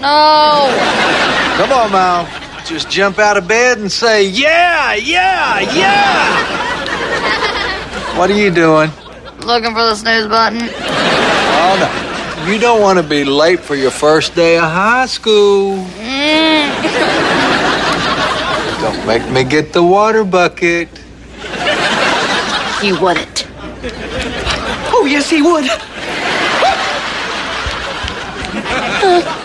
No. Come on, Mal. Just jump out of bed and say, yeah, yeah, yeah. What are you doing? Looking for the snooze button. Oh, no. You don't want to be late for your first day of high school. Don't make me get the water bucket. He wouldn't. Oh, yes, he would.